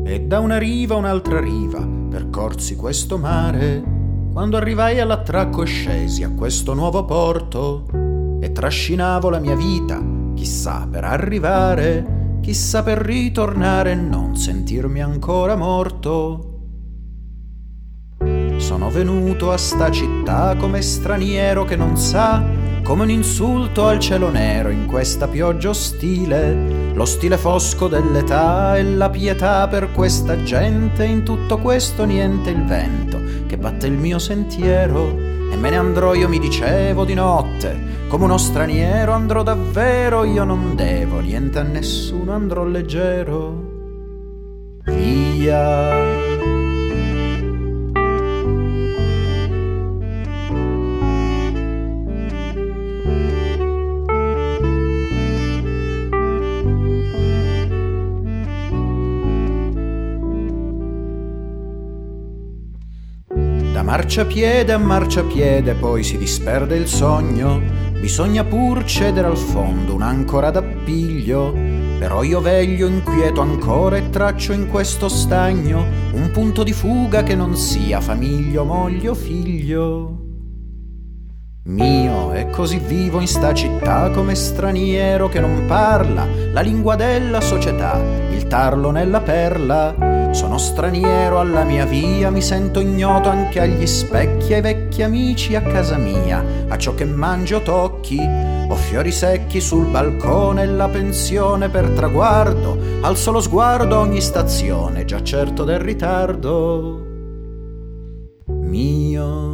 E da una riva a un'altra riva percorsi questo mare. Quando arrivai all'attracco scesi a questo nuovo porto e trascinavo la mia vita, chissà per arrivare, chissà per ritornare e non sentirmi ancora morto. Sono venuto a sta città come straniero che non sa, come un insulto al cielo nero in questa pioggia ostile, lo stile fosco dell'età e la pietà per questa gente, in tutto questo niente il vento che batte il mio sentiero. E me ne andrò, io mi dicevo di notte, come uno straniero andrò davvero, io non devo niente a nessuno, andrò leggero. Via. Da marciapiede a marciapiede poi si disperde il sogno, bisogna pur cedere al fondo un'ancora d'appiglio, però io veglio inquieto ancora e traccio in questo stagno un punto di fuga che non sia famiglia, moglie o figlio mio. E così vivo in sta città come straniero che non parla la lingua della società, il tarlo nella perla. Sono straniero alla mia via, mi sento ignoto anche agli specchi, ai vecchi amici a casa mia, a ciò che mangio tocchi. Ho fiori secchi sul balcone e la pensione per traguardo, al solo sguardo ogni stazione, già certo del ritardo mio.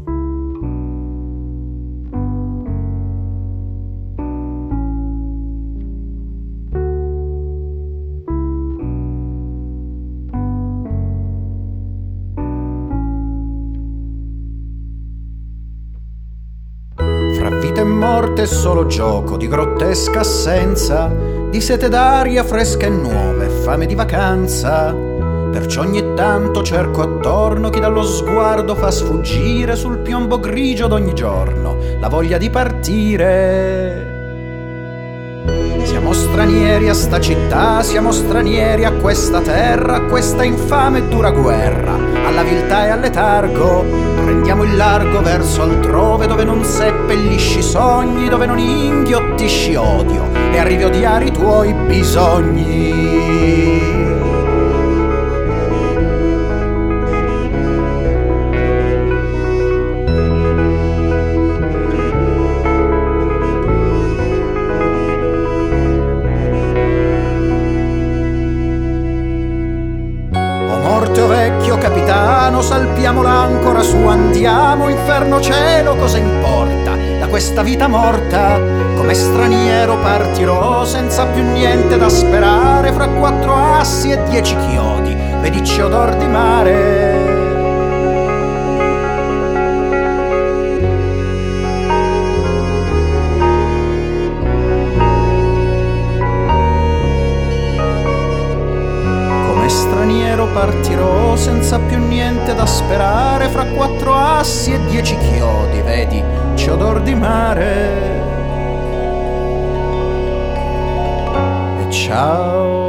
Fra vita e morte è solo gioco di grottesca assenza, di sete d'aria fresca e nuova e fame di vacanza. Perciò ogni tanto cerco attorno chi dallo sguardo fa sfuggire sul piombo grigio d'ogni giorno la voglia di partire. Siamo stranieri a sta città, siamo stranieri a questa terra, a questa infame e dura guerra, alla viltà e al letargo. Prendiamo il largo verso altrove dove non seppellisci sogni, dove non inghiottisci odio e arrivi a odiare i tuoi bisogni. O vecchio capitano, salpiamo l'ancora su, andiamo, inferno cielo, cosa importa da questa vita morta? Come straniero partirò senza più niente da sperare, fra 4 assi e 10 chiodi, vedicci odor di mare. Straniero partirò senza più niente da sperare, fra 4 assi e 10 chiodi, vedi, c'è odor di mare. E ciao.